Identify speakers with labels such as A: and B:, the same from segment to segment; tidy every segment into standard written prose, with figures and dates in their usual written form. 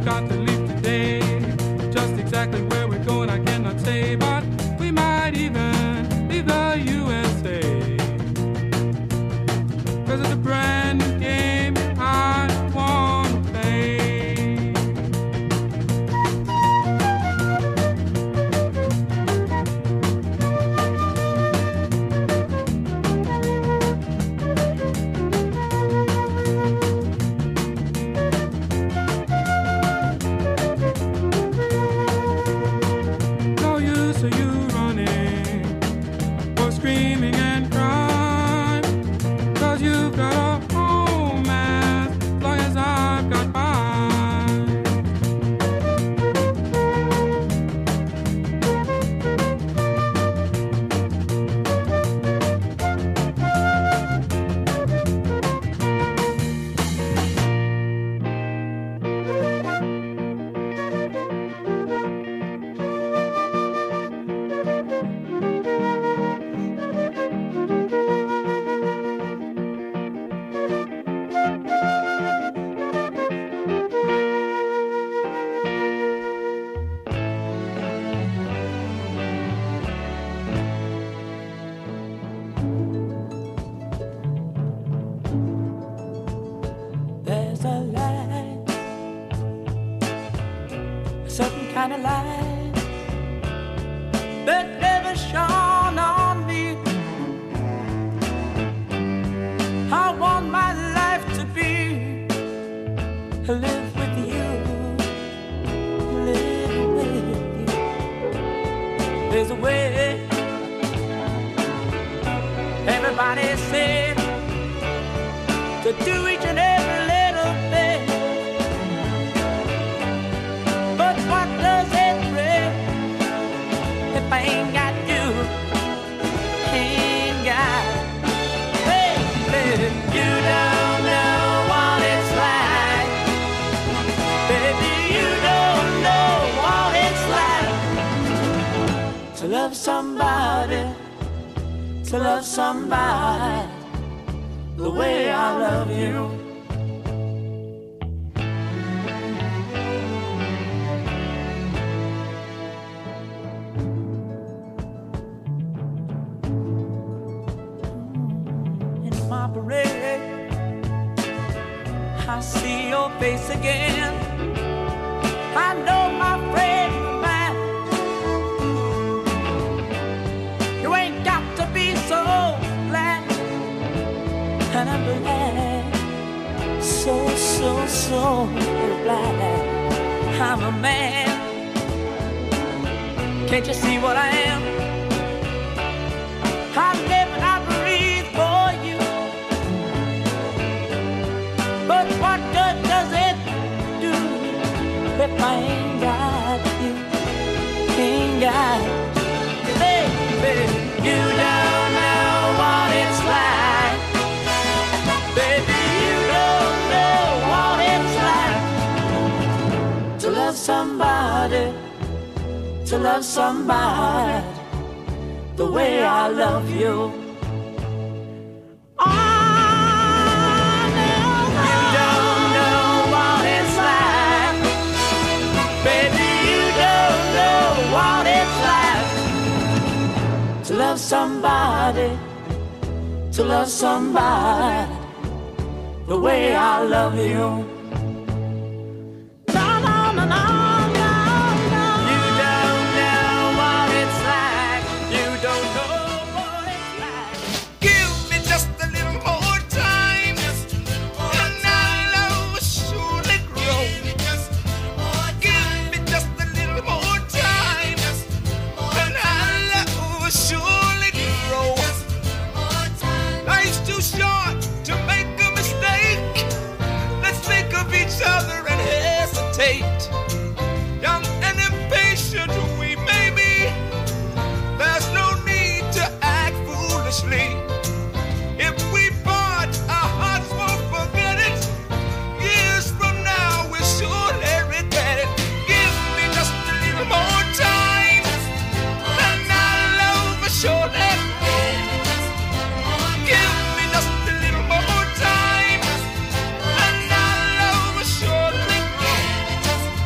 A: we've got to leave today. Just exactly where we're going I cannot say, but we might even leave the USA. 'Cause it's a brand new game I wanna play. No use of you running or screaming and crying, 'cause you've got a home as long as I've got mine.
B: There's a light, a certain kind of light that never shone on me. I want my life to be live with you, live with you. There's a way, everybody said, to do each and every little thing. But what does it bring if I ain't got you? Ain't got, baby, you don't know what it's like. Baby, you don't know what it's like to love somebody, to love somebody the way I love you. In my parade, I see your face again. I know my friend of mine, you ain't got to be so glad. And I'm glad, so glad I'm a man. Can't you see what I am? I live and I breathe for you. But what good does it do if I ain't got you? Ain't got you, baby. You don't know what it's like. Baby, you don't know what it's like to love somebody, to love somebody the way I love you. Oh, no, you don't know what it's like. Baby, you don't know what it's like to love somebody, to love somebody the way I love you. No, no, no, no, no, no. You don't know what it's like. You don't know what it's like.
C: Give me just a little more time, and our love will surely grow. Give me just a little more time, and our love will surely grow. Life's too short to make a mistake. Let's think of each other and hesitate. Young and impatient we may be, there's no need to act foolishly. If we part, our hearts won't forget it. Years from now we'll surely regret it. Give me just a little more time, and our love will surely grow. Give me just a little more time, and our love will surely grow.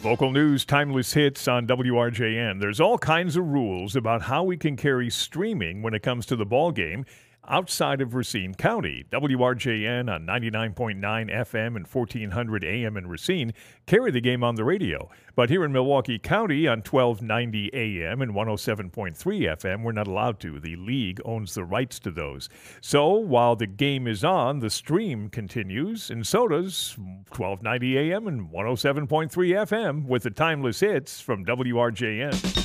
D: Local news, timeless hits on WRJN. There's all kinds of rules about how we can carry streaming when it comes to the ball game outside of Racine County. WRJN on 99.9 FM and 1400 AM in Racine carry the game on the radio. But here in Milwaukee County on 1290 AM and 107.3 FM, we're not allowed to. The league owns the rights to those. So while the game is on, the stream continues, and so does 1290 AM and 107.3 FM with the timeless hits from WRJN.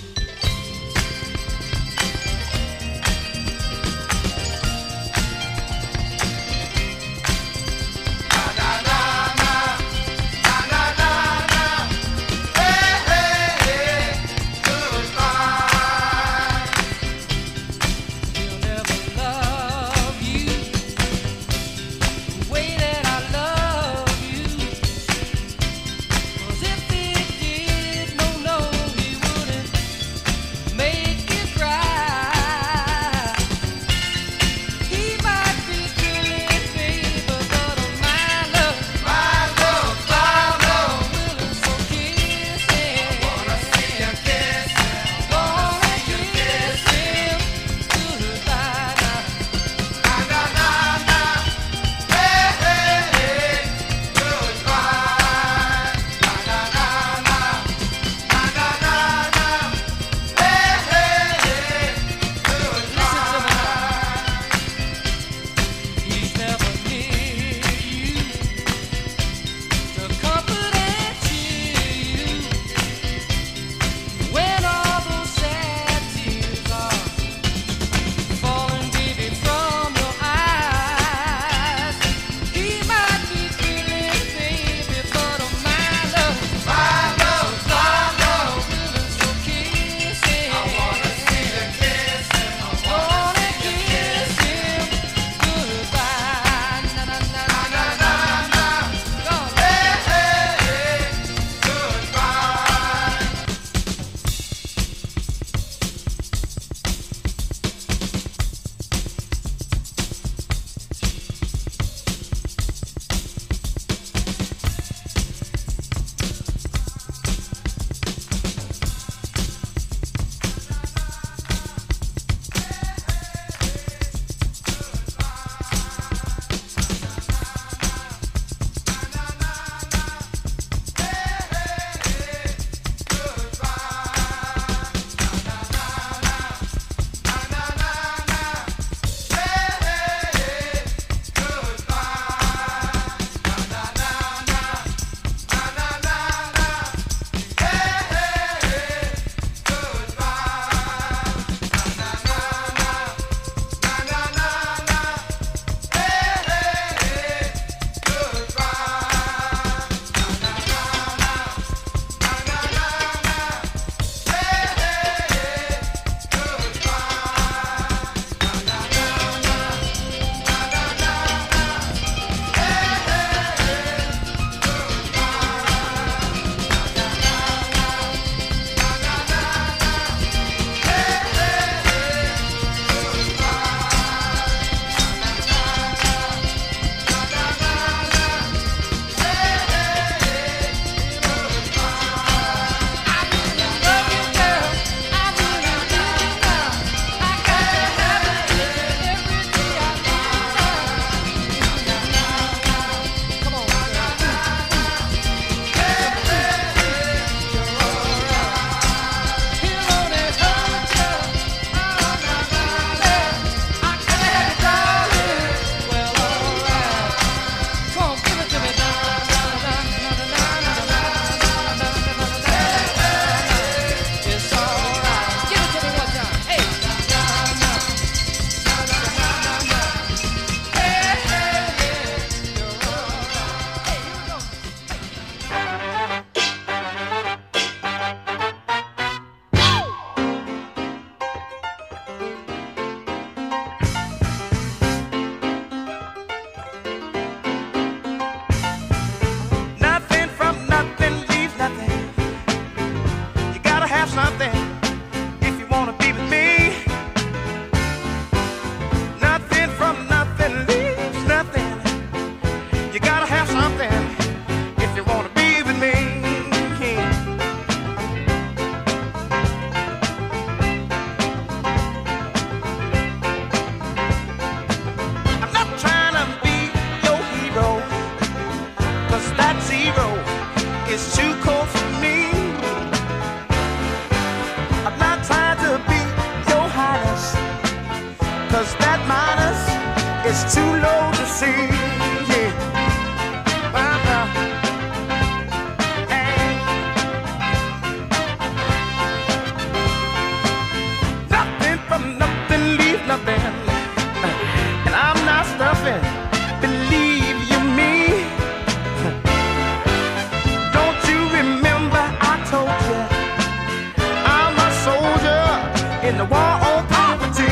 E: it's too low to see. Yeah. Hey. Nothing from nothing, leave nothing. And I'm not stuffing. Believe you me. Don't you remember I told you I'm a soldier in the war on poverty.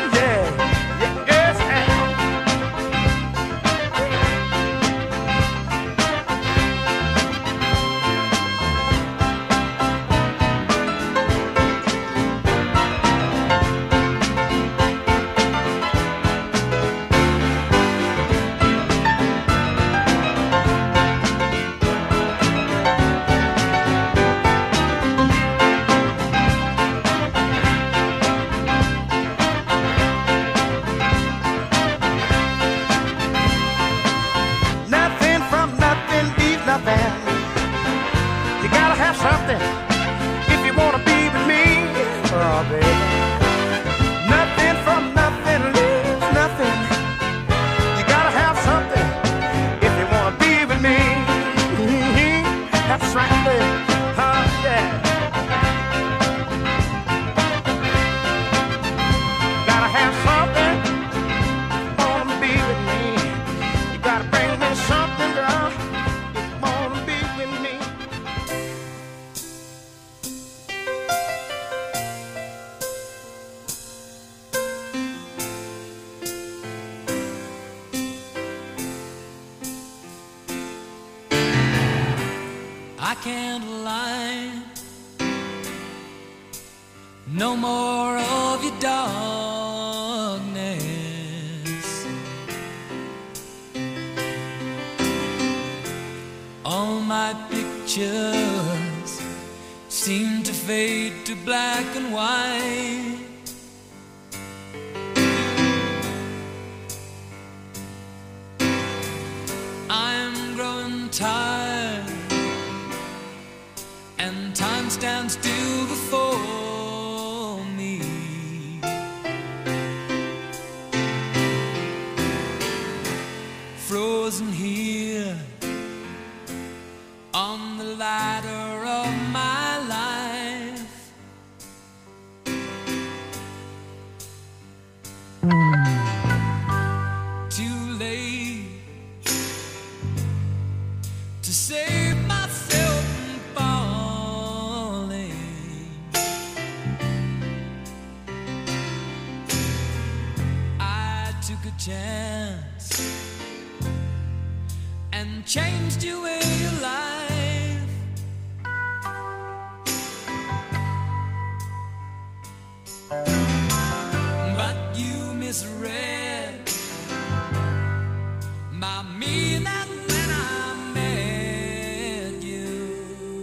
F: I can't lie. No more of your darkness. All my pictures seem to fade to black and white. I'm growing tired, and time stands still before me. Frozen here on the ladder of my life. Too late to save myself from falling. I took a chance and changed your way of life. But you misread my meaning when I met you.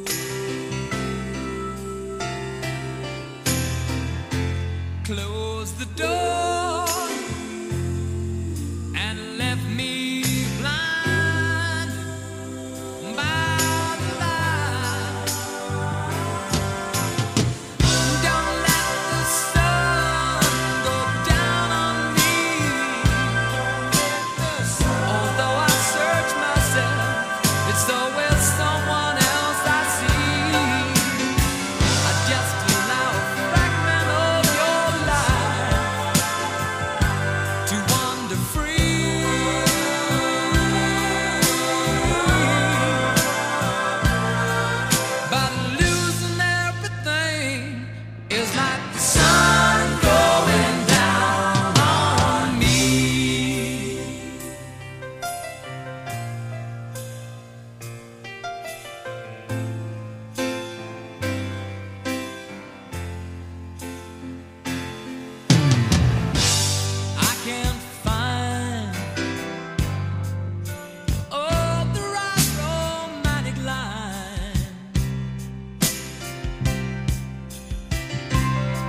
F: Close the door and left me blind by the light. Don't let the sun go down on me. Although I search myself, it's always someone else I see. I just allow a fragment of your life to wander free. But losing everything is like the sun going down on me. I can't find the right romantic line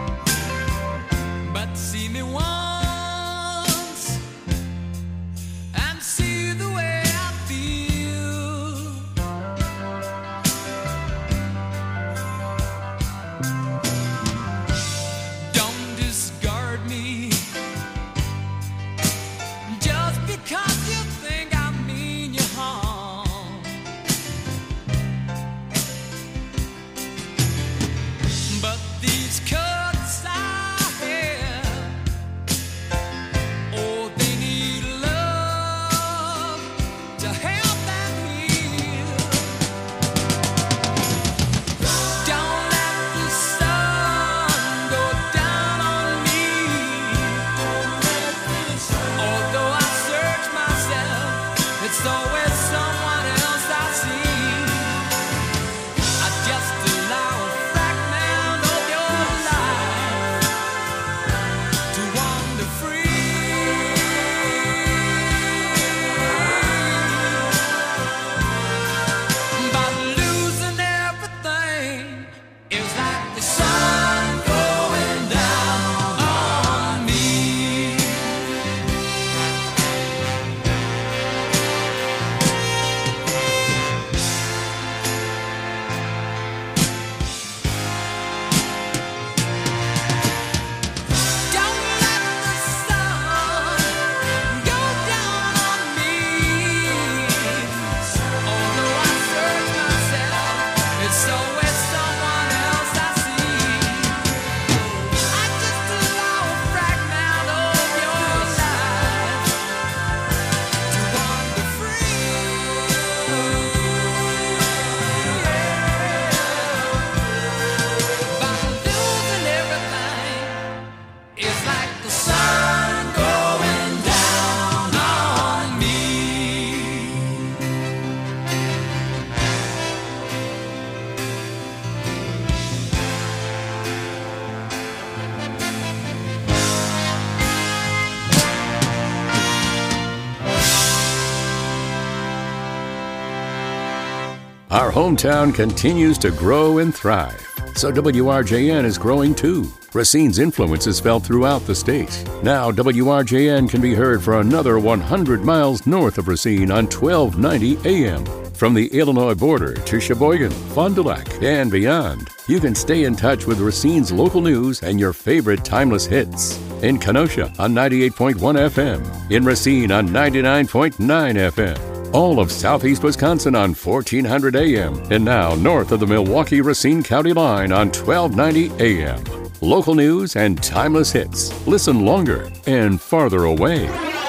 G: Our hometown continues to grow and thrive, so WRJN is growing too. Racine's influence is felt throughout the state. Now WRJN can be heard for another 100 miles north of Racine on 1290 AM. From the Illinois border to Sheboygan, Fond du Lac, and beyond, you can stay in touch with Racine's local news and your favorite timeless hits. In Kenosha on 98.1 FM, in Racine on 99.9 FM. All of southeast Wisconsin on 1400 AM, and now north of the Milwaukee-Racine County line on 1290 AM. Local news and timeless hits. Listen longer and farther away.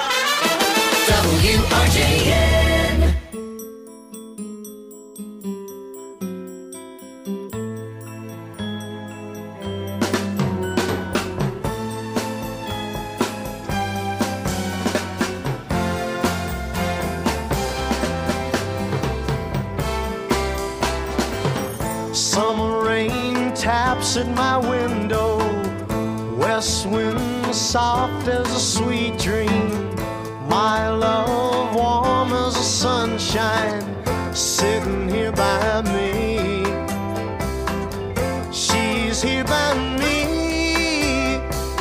F: WRJN.
E: Summer rain taps at my window, west wind soft as a sweet dream. My love warm as the sunshine, sitting here by me. She's here by me.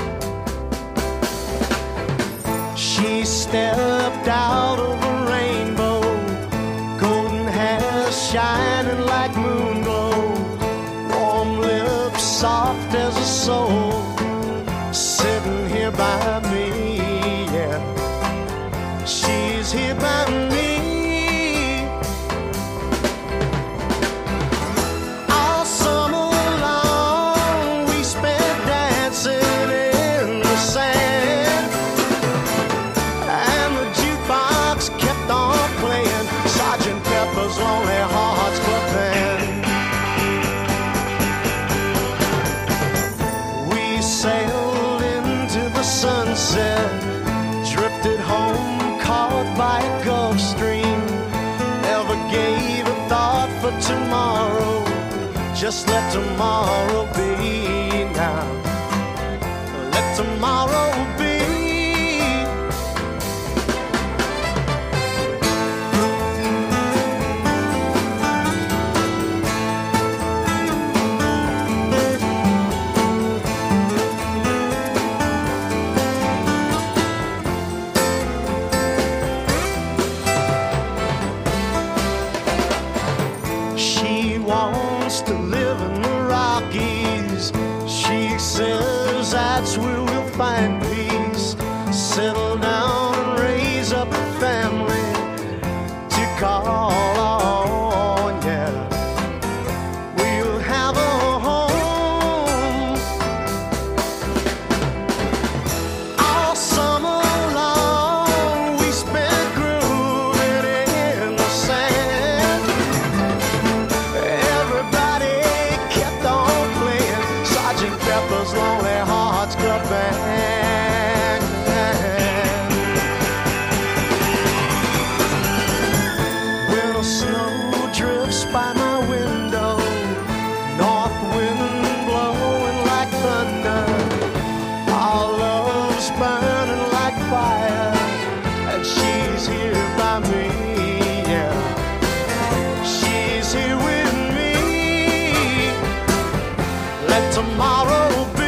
E: She stepped out of a rainbow, golden hair shining like moon glow, warm lips soft as a soul, sitting here by me, yeah. She's here by me. All summer long we spent dancing in the sand, and the jukebox kept on playing Sgt. Pepper's Lonely Hearts Club Band. We sailed into the sunset, drifted home caught by a Gulf Stream. Never gave a thought for tomorrow, just let tomorrow be now. Let tomorrow be. She wants to live in the Rockies. She says that's where we'll find peace. Settle down and raise up a family to call on, yeah. We'll have a home. All summer long we spent grooving in the sand. Everybody kept on playing Sgt. Pepper's Lonely Hearts Club Band. When the snow drifts by my window, north wind blowing like thunder, our love's burning like fire, and she's here by me, yeah. She's here with me. Let tomorrow be.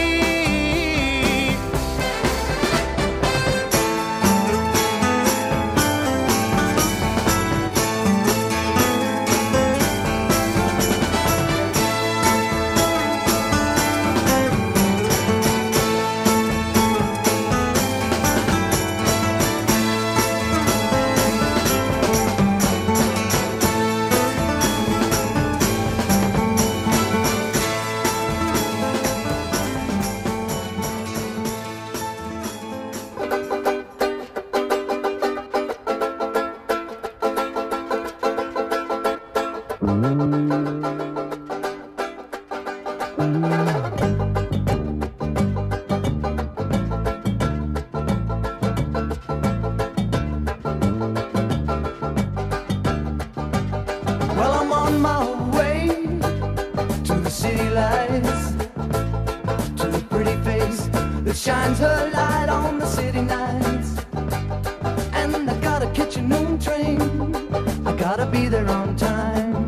F: Well, I'm on my way to the city lights, to the pretty face that shines her light on the city nights. And I gotta catch a noon train, I gotta be there on time.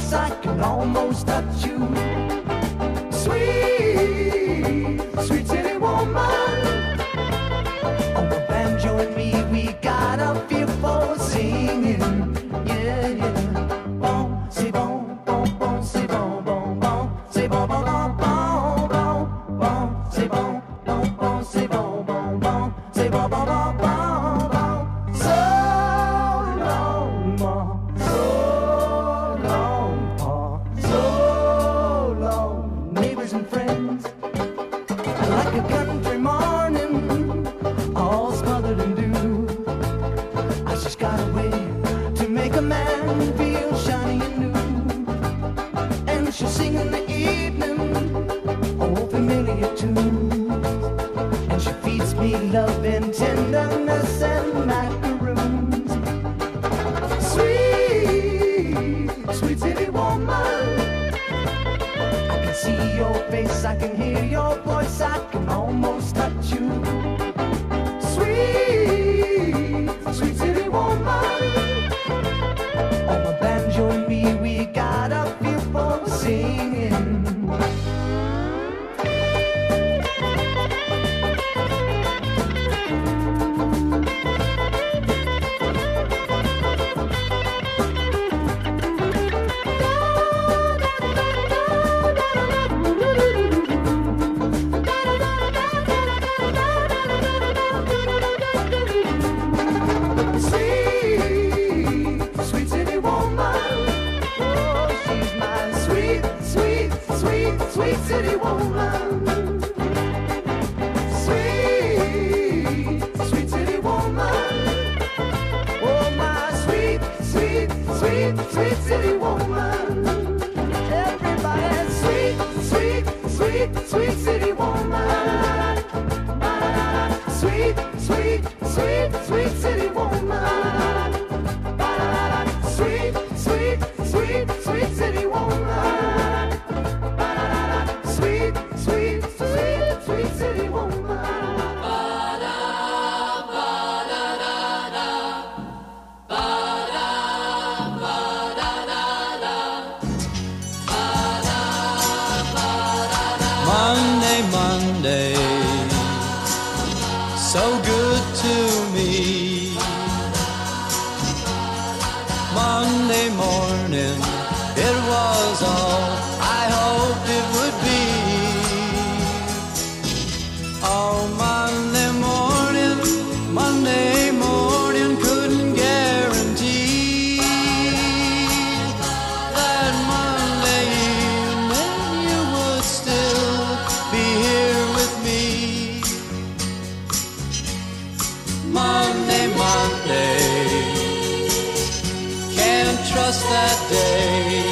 F: voice, I can almost touch you. Sweet, sweet city woman. On the banjo and me, we got a feel for singing. Yeah, yeah. Bon, c'est bon, bon, bon, c'est bon, bon, bon. C'est bon, bon, bon, bon, bon, bon. C'est bon, bon, bon, c'est bon, bon, bon. C'est bon, bon, bon, bon, bon. So long, ma, so long, pa, so long. Neighbors and friends, like a country morning, all smothered in dew. I just got a way to make a man feel shiny and new. And she'll sing in the evening, old familiar tunes. And she feeds me love and tenderness and macaroons. Sweet, sweet city woman. I can see your face, I can hear your voice, I can almost touch you. Sweet, sweet city woman. On the banjo and me, we got a feel for singing. Sweet, sweet city woman. Oh, she's my sweet, sweet, sweet, sweet city woman. Sweet, sweet city woman. Oh, my sweet, sweet, sweet, sweet city woman. Everybody, sweet, sweet, sweet, sweet city woman. Sweet, sweet, sweet, sweet city woman. Sweet, sweet, sweet, sweet city woman. Sweet, sweet, sweet, sweet city woman.
H: Monday, Monday, so good to me. Monday morning, it was all I hoped it would be. Oh, Monday morning, couldn't guarantee that Monday evening you would still be here with me. Monday, can't trust that day.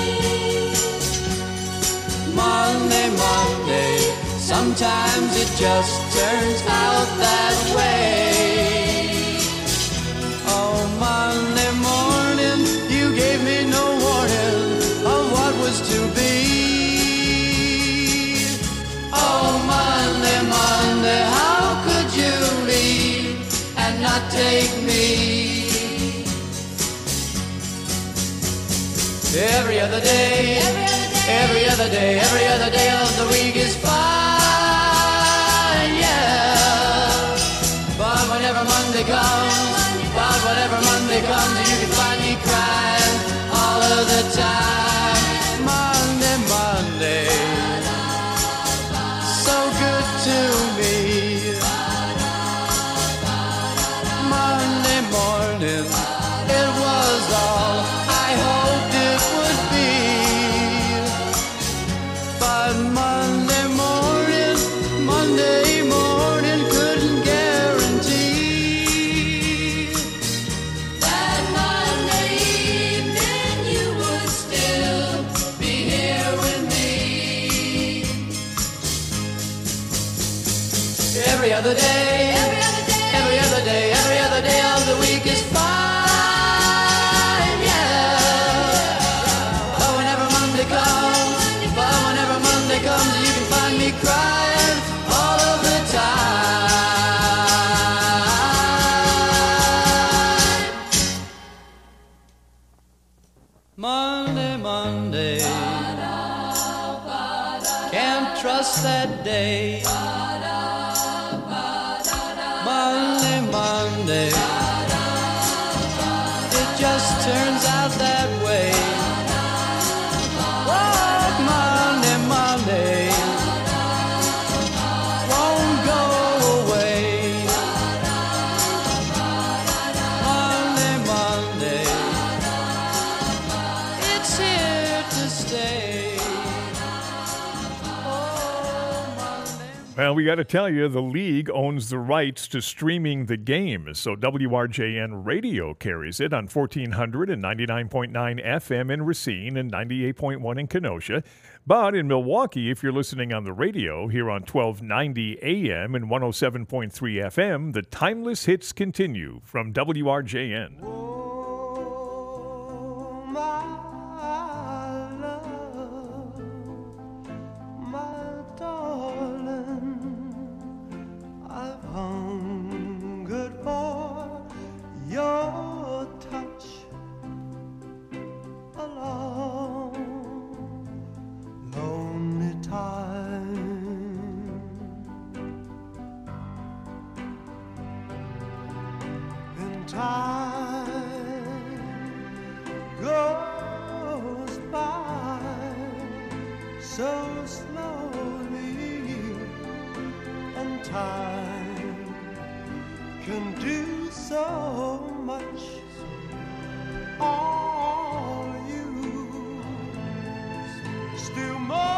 H: Monday, sometimes it just turns out that way. Oh, Monday morning, you gave me no warning of what was to be. Oh, Monday, how could you leave and not take me? Every other day, every other day, every other day of the week is fine, yeah. But whenever Monday comes, you can find me crying all of the time. Monday, so good to me. Monday morning, it was all I hoped it would be. But Monday morning couldn't guarantee that Monday evening you would still be here with me. Every other day, every other day, every other day of the week is fine, yeah. But whenever Monday comes, you can find me crying all of the time. Monday,
D: Well, we got to tell you, the league owns the rights to streaming the game, so WRJN Radio carries it on 1400 and 99.9 FM in Racine and 98.1 in Kenosha. But in Milwaukee, if you're listening on the radio here on 1290 AM and 107.3 FM, the timeless hits continue from WRJN.
E: Oh, my love, my darling, I've hungered for your touch a long, lonely time. In time goes by so slowly, and time can do so much. All you still more.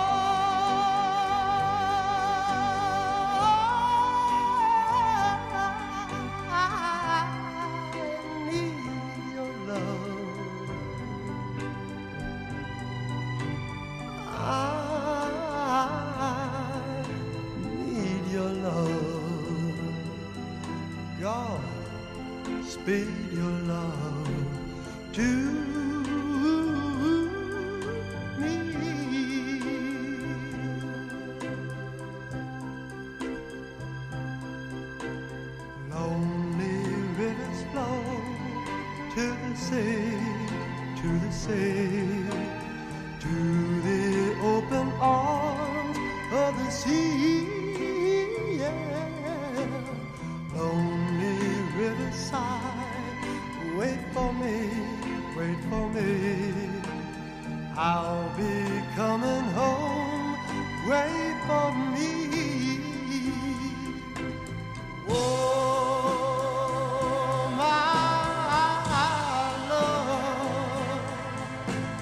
E: Speed your love to me. Lonely rivers flow to the sea, to the sea, to the open arms of the sea. Yeah. Lonely riverside, wait for me, wait for me. I'll be coming home, wait for me. Oh, my love,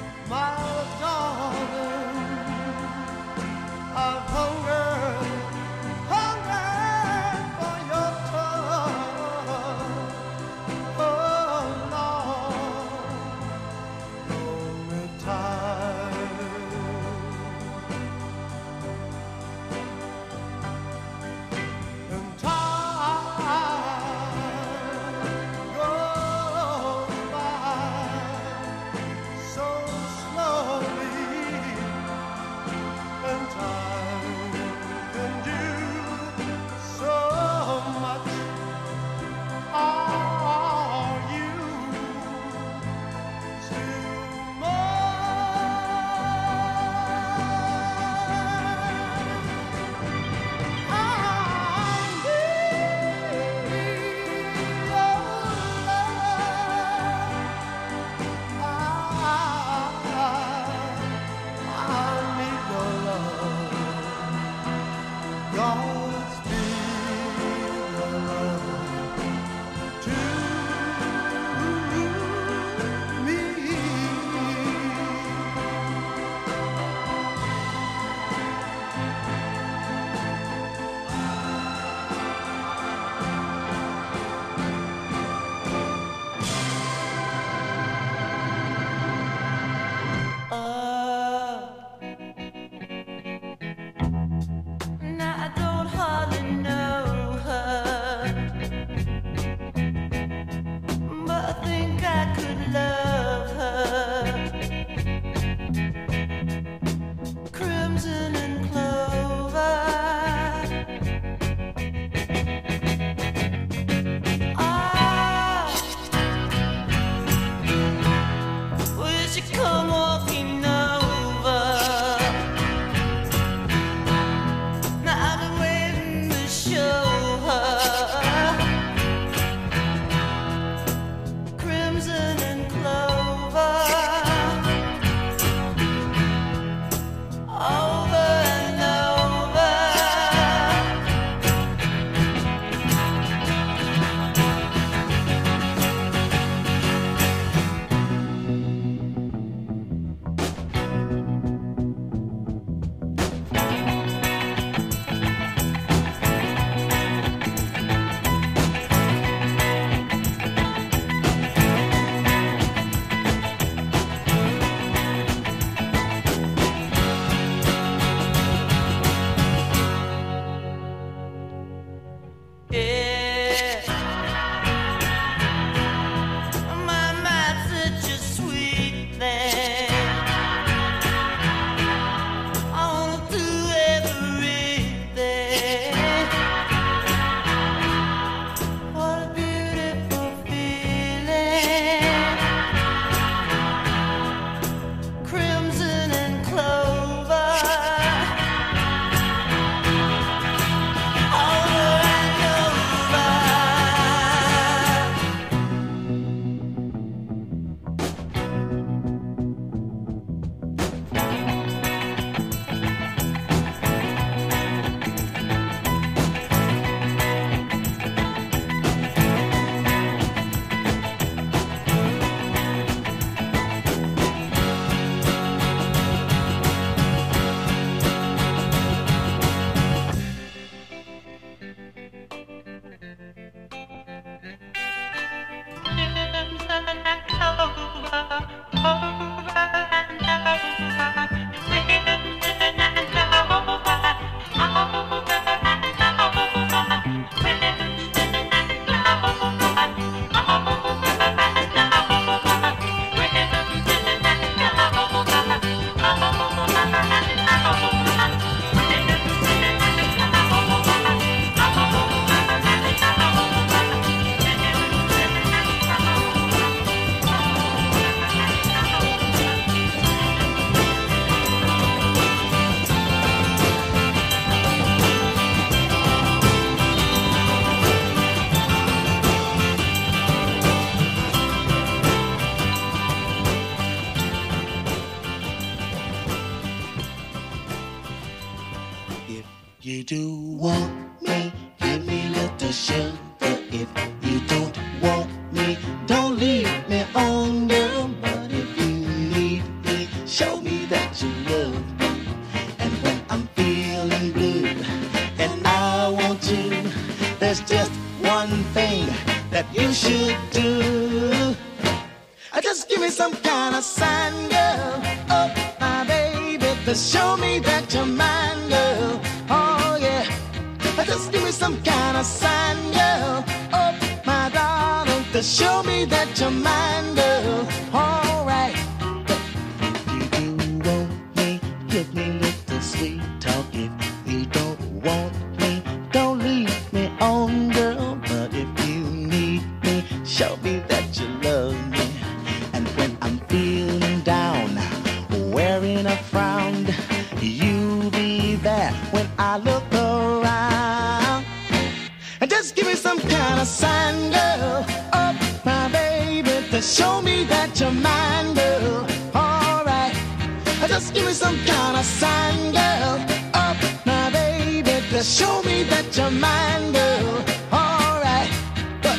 H: sugar. If you don't want me, don't leave me on, girl. But if you need me, show me that you love me. And when I'm feeling blue and I want you, there's just one thing that you should do. Just give me some kind of sign, girl. Oh, my baby, to show me that you're mine, girl. Oh, yeah. Just give me some kind of sign, girl. Oh, my darling, to show me that you're mine, girl. All right. If you do want me, give me little sweet talk. If you don't want me, don't leave me on, girl. But if you need me, show me that you love me. And when I'm feeling down, wearing a frown, you'll be there when I look around. And just give me some kind of sign, girl. Oh, my baby, to show me that you're mine, girl. All right. Just give me some kind of sign, girl. Oh, my baby, to show me that you're mine, girl. All right. But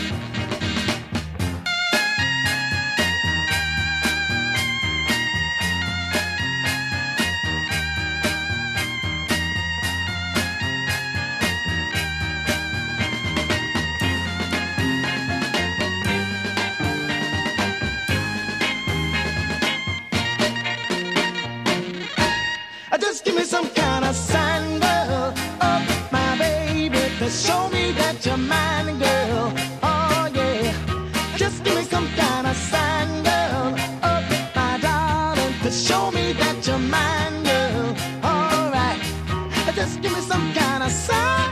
H: just give me some kind of sign, girl. Oh, my baby, to show me that you're mine, girl. Oh, yeah. Just give me some kind of sign, girl. Oh, my darling, to show me that you're mine, girl. All right. Just give me some kind of sign.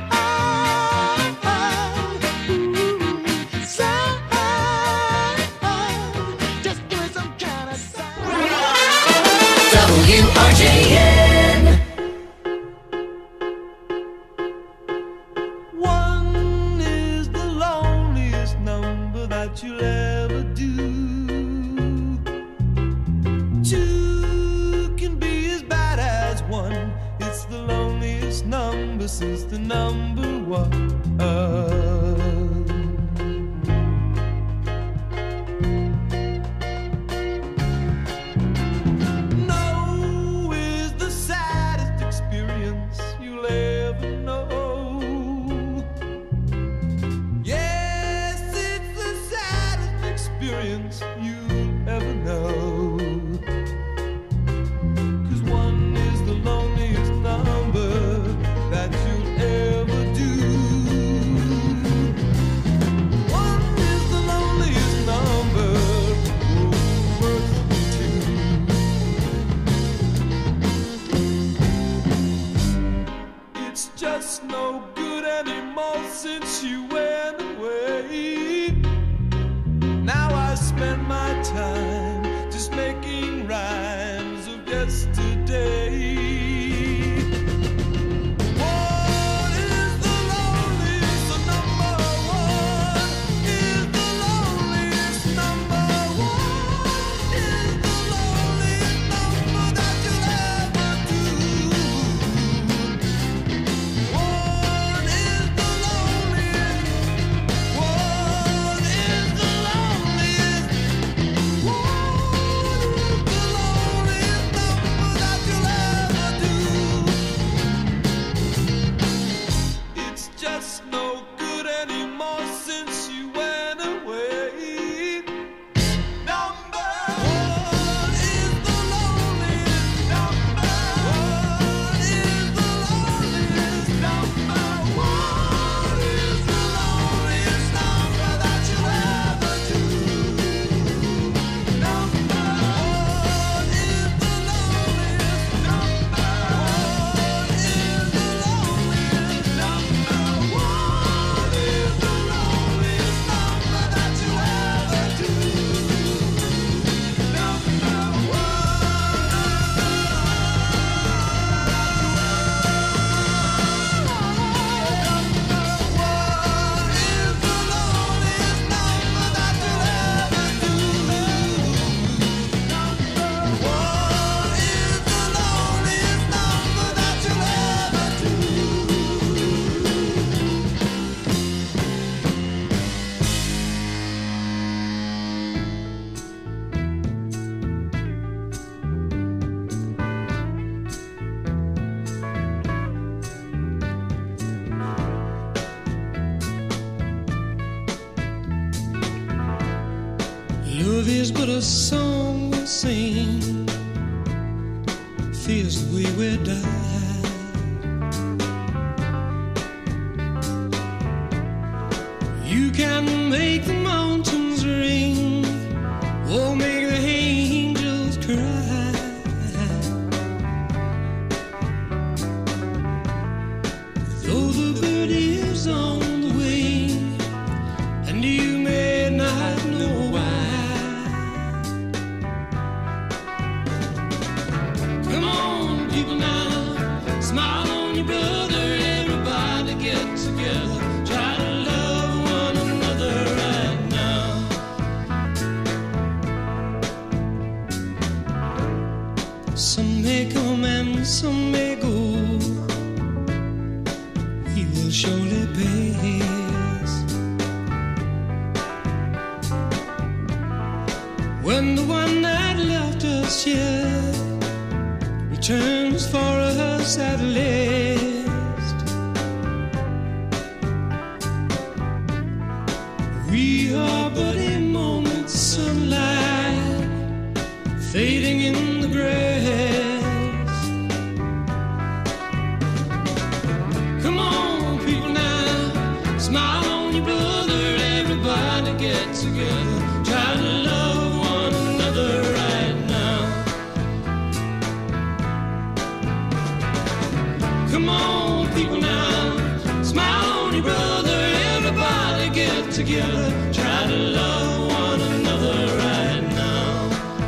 H: Sign. Just give me some kind of sign.
I: WRJN.
C: One is the loneliest number that you'll ever do. Two can be as bad as one. It's the loneliest number since the number one. No is the saddest experience you'll ever know. Yes, it's the saddest experience you'll ever know. 'Cause one is the loneliest number that you'll ever do. One is the loneliest number, worth two. It's just no good anymore since you went away. Now I spend my time just making rhymes of yesterday. One is the loneliest, the number one is the loneliest number. One is the loneliest number that you'll ever do. One is the loneliest
I: Love is but a song we sing, feels the way we die. You can make the mountains ring, or make the angels cry. Though the bird is on the wing, and you may not know why. Come on, people now, smile on your brother. Everybody get together, try to love one another right now. Some may come and some may go, we will surely pass. When the one that left us here returns for us at last, we are but a moment's sunlight fading in the grass. Come on, people now, smile on your brother. Everybody get together, try to love one another right now. Come on, people now, smile on your brother. Everybody get together, try to love one another right now.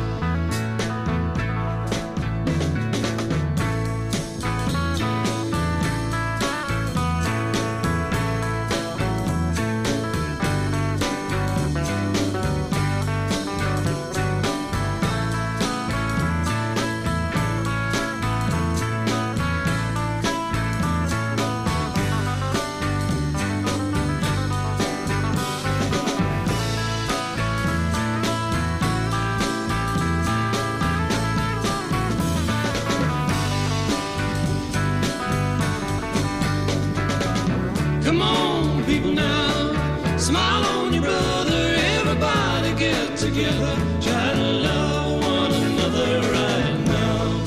I: Come on, people now, smile on your brother. Everybody get together, try to love one another right now.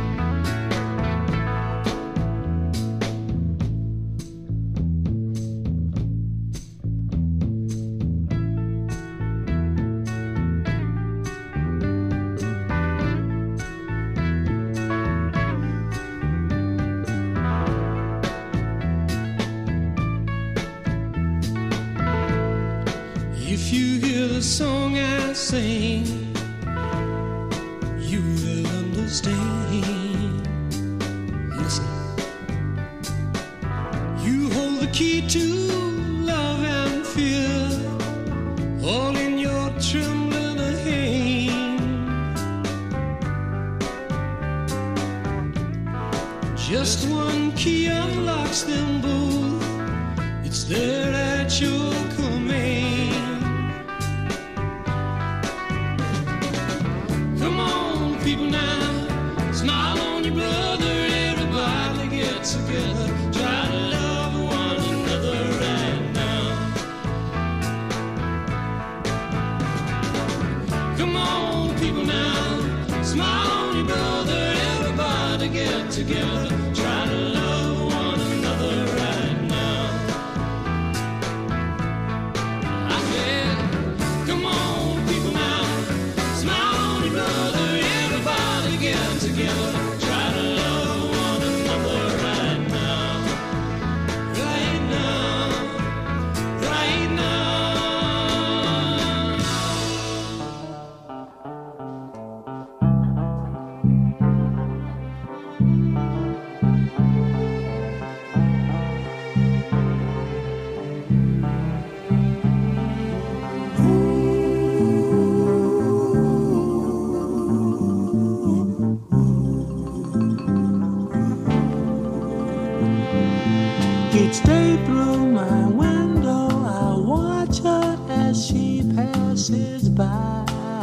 I: If you hear the song I sing, you will understand. Listen, you hold the key to love and fear, all in your trembling hand. Just one key unlocks them both, it's there at your command. Come on, people now, smile on your brother. Everybody get together, try to love one another right now. Come on, people now, smile on your brother. Everybody get together, try to love one another right now. I said, come on, people now, smile on your brother. Everybody get together, try to love one another right now. Right now, right now.
F: Each day through my window, I watch her as she passes by.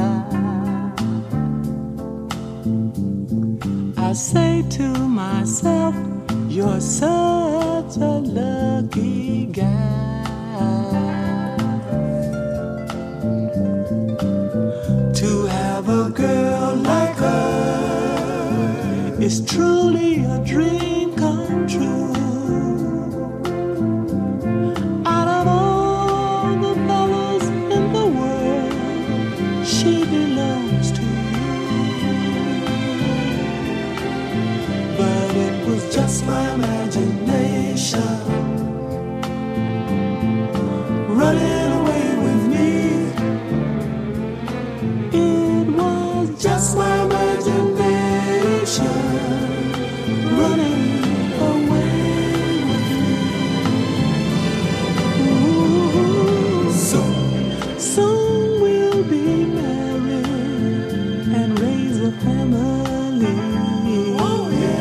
F: I say to myself, you're such a lucky guy. is truly a dream come true. Out of all the fellas in the world, she belongs to you. But it was just my imagination running away with me. It was just my imagination running away with me. Ooh, soon we'll be married and raise a family. Oh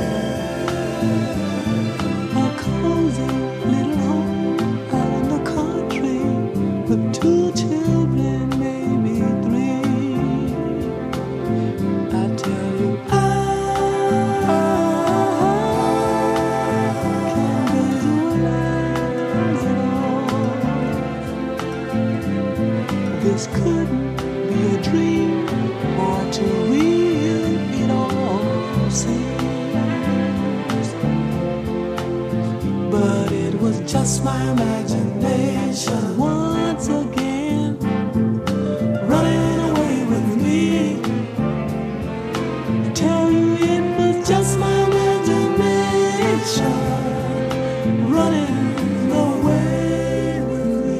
F: yeah, a cozy little home out in the country with 2 children, maybe 3. I tell you, I can't visualize it all. This couldn't be a dream, or too real it all seems. But it was just my imagination once again running away with me. I tell you, it was just my imagination running away with me.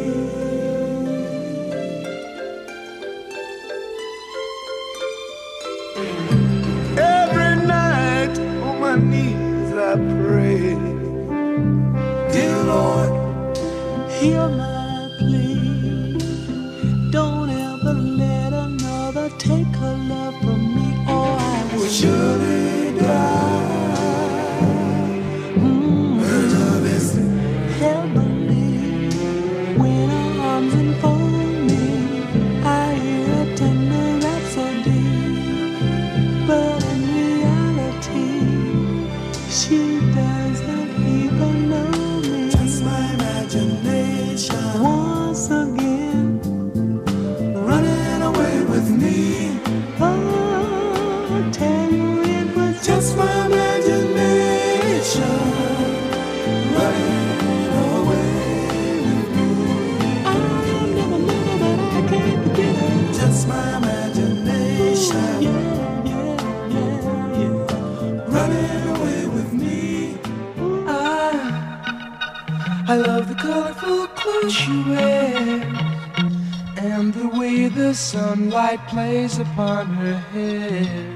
F: Every night on my knees I pray, dear Lord, hear my plea. Don't ever let another take her love from me, or I will surely die. Her love is heavenly. When her arms enfold me, I hear a tender rhapsody. But in reality, she doesn't even know me. Just my imagination once again running away with me. Oh, I tell you, it was just my imagination running away with me. I'll never know that I can't forget it. Just my imagination. Running away with me. I love the colorful clothes she wears and the way the sunlight plays upon her hair.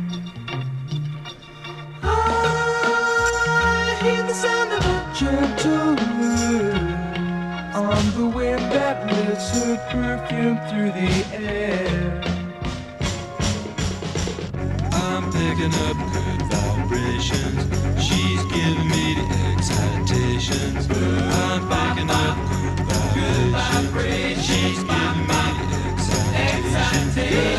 F: I hear the sound of a gentle word on the wind that lifts her perfume through the air.
C: I'm picking up good vibrations. She's giving me the excitations. I'm picking up good vibrations. She's giving me the excitations.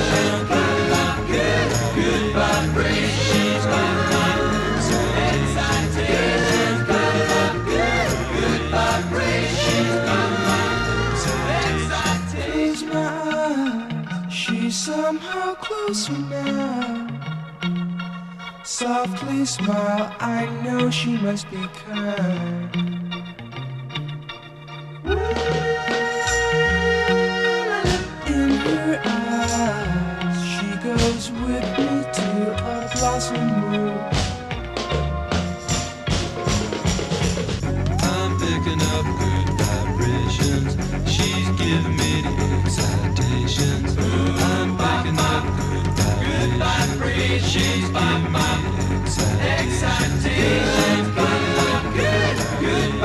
C: Good vibrations. She's giving me the excitations. Good vibrations. She's giving me the excitations.
F: Close my eyes, she's somehow closer now. Softly smile, I know she must be kind. In her eyes, she goes with me to a blossom room.
C: I'm picking up good vibrations. She's giving me the excitations. I'm picking up good vibrations. She's giving me the excitations. Good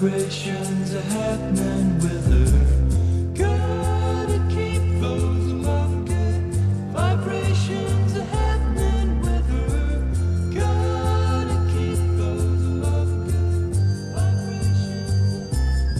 F: Vibrations are happening with her. Gotta keep those love good. Vibrations are happening with her. Gotta keep those love good. Vibrations.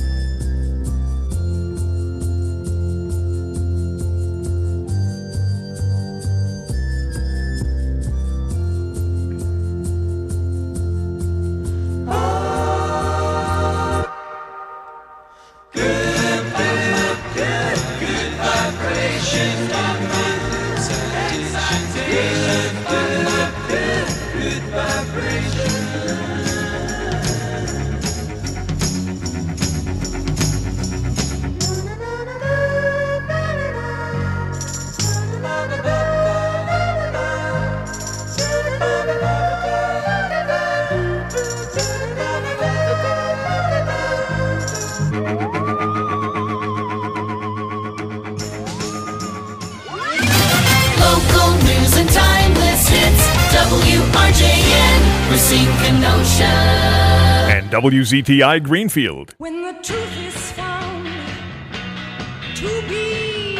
J: Local news and timeless hits. WRJN, Racine, Kenosha.
D: And WZTI Greenfield.
K: When the truth is found to be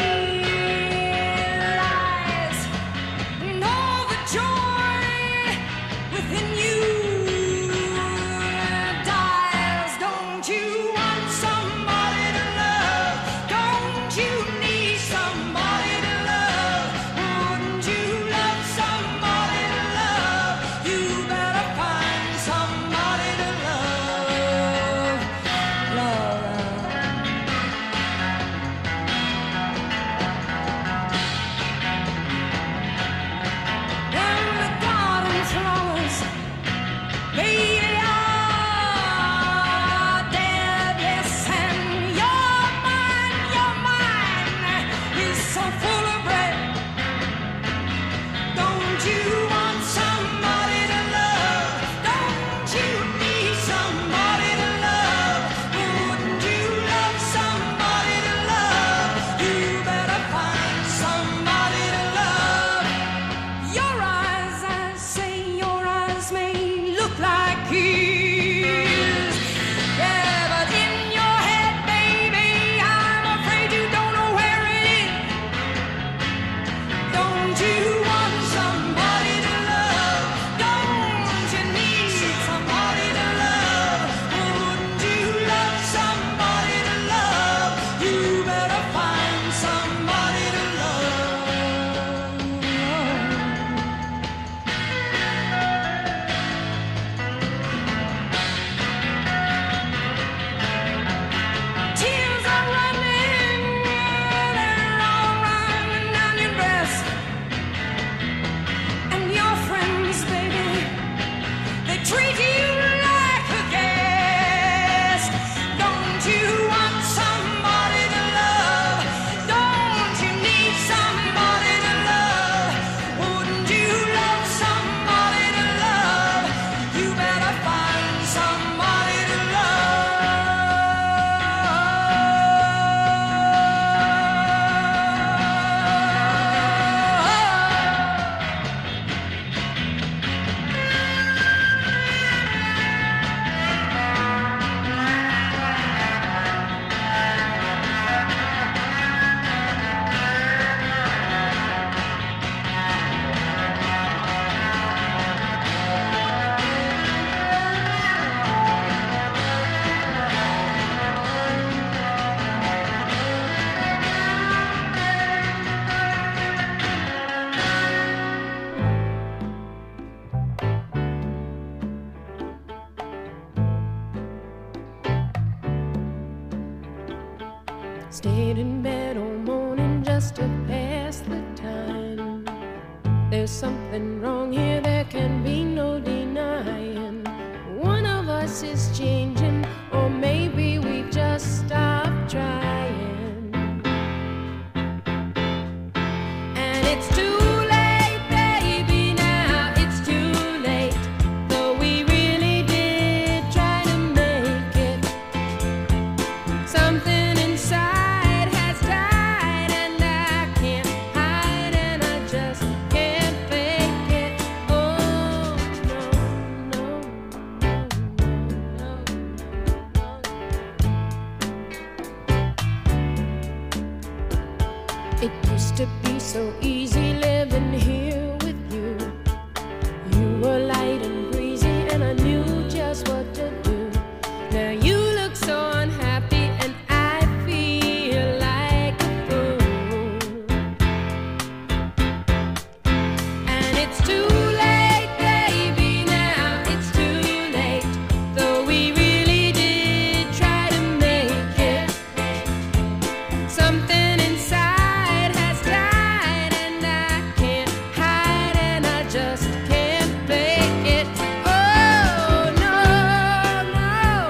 K: lies, and all the joy within you dies. Don't you want somebody to love? Don't you need somebody to love? Wouldn't you love somebody to love? You better find somebody to love. Love. And the garden flowers, they are dead, yes, and your mind is so full of red. Don't you want somebody to love? Don't you need somebody to love? Wouldn't you love somebody to love? You better find somebody to love. Your eyes, I say, your eyes may look like his. Yeah, but in your head, baby, I'm afraid you don't know where it is. Don't you want somebody to love? Don't you need somebody to love? Wouldn't you love somebody to love? You better find somebody to love. Tears are running, they're all running down your dress. And your friends, baby, they treat you like a guest. Don't you want somebody to love? Don't you need somebody to love? Wouldn't you love somebody to love? You better find somebody to love.
L: Stayed in bed all morning just to pass the time. There's something wrong here, there can be no denying. One of us is changing, or maybe we've just stopped trying. And it's too late, baby, now it's too late. Though we really did try to make it. Something inside has died, and I can't hide, and I just can't fake it. Oh, no, no, no, no, no. it's too late, baby. Now it's too late. Though we really did try to make it. Something inside has died, and I can't hide, and I just can't fake it. Oh no, no.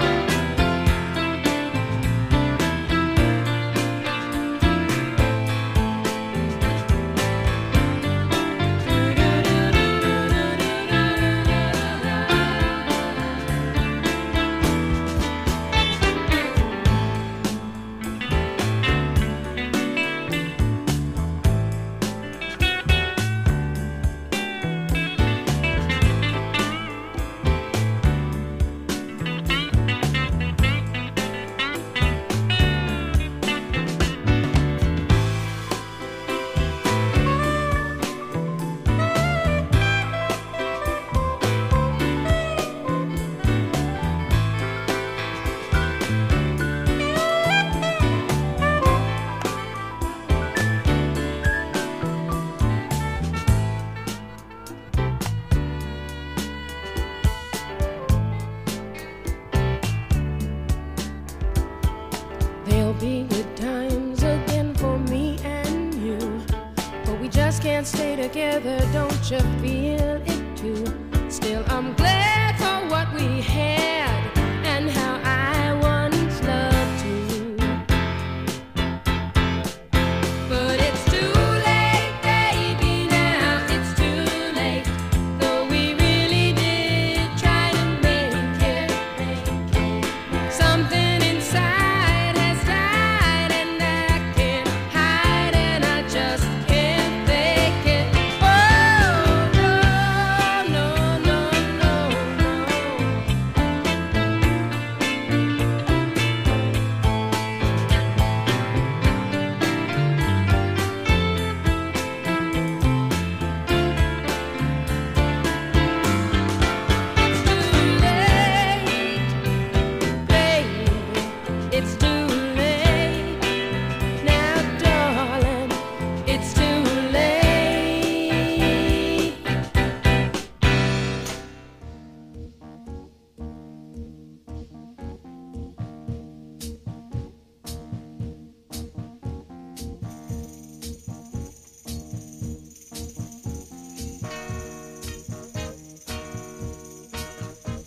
L: There'll be good times again for me and you, but we just can't stay together, don't you feel it too? Still, I'm glad for what we had.